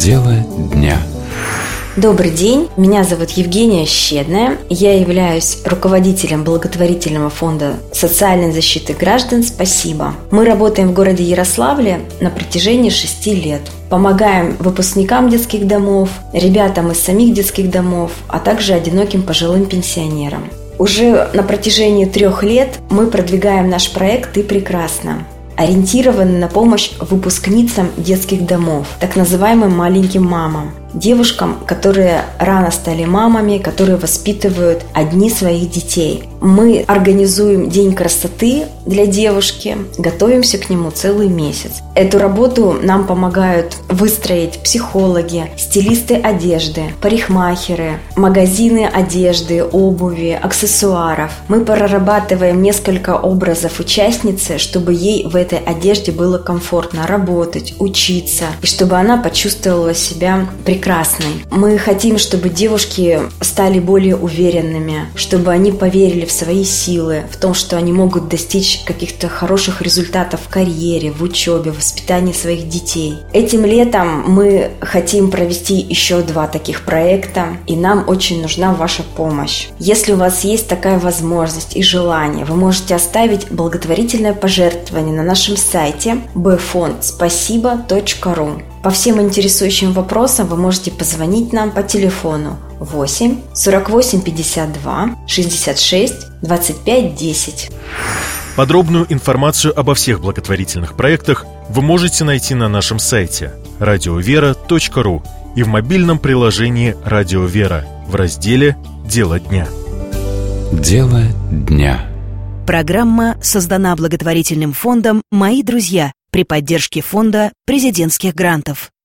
Дело дня. Добрый день, меня зовут Евгения Щедная, я являюсь руководителем благотворительного фонда социальной защиты граждан «Спасибо». Мы работаем в городе Ярославле на протяжении 6 лет. Помогаем выпускникам детских домов, ребятам из самих детских домов, а также одиноким пожилым пенсионерам. Уже на протяжении 3 лет мы продвигаем наш проект «Ты прекрасна», ориентированы на помощь выпускницам детских домов, так называемым маленьким мамам, девушкам, которые рано стали мамами, которые воспитывают одни своих детей. Мы организуем День красоты для девушки, готовимся к нему целый месяц. Эту работу нам помогают выстроить психологи, стилисты одежды, парикмахеры, магазины одежды, обуви, аксессуаров. Мы прорабатываем несколько образов участницы, чтобы ей в этой одежде было комфортно работать, учиться, и чтобы она почувствовала себя прекрасной. Мы хотим, чтобы девушки стали более уверенными, чтобы они поверили в свои силы, в том, что они могут достичь каких-то хороших результатов в карьере, в учебе, в воспитании своих детей. Этим летом мы хотим провести еще 2 таких проекта, и нам очень нужна ваша помощь. Если у вас есть такая возможность и желание, вы можете оставить благотворительное пожертвование на нашем сайте bfondspasibo.ru. По всем интересующим вопросам вы можете позвонить нам по телефону 8 48 52 66 25 10. Подробную информацию обо всех благотворительных проектах вы можете найти на нашем сайте radiovera.ru и в мобильном приложении «Радио Вера» в разделе «Дело дня». Дело дня. Программа создана благотворительным фондом «Мои друзья» при поддержке фонда президентских грантов.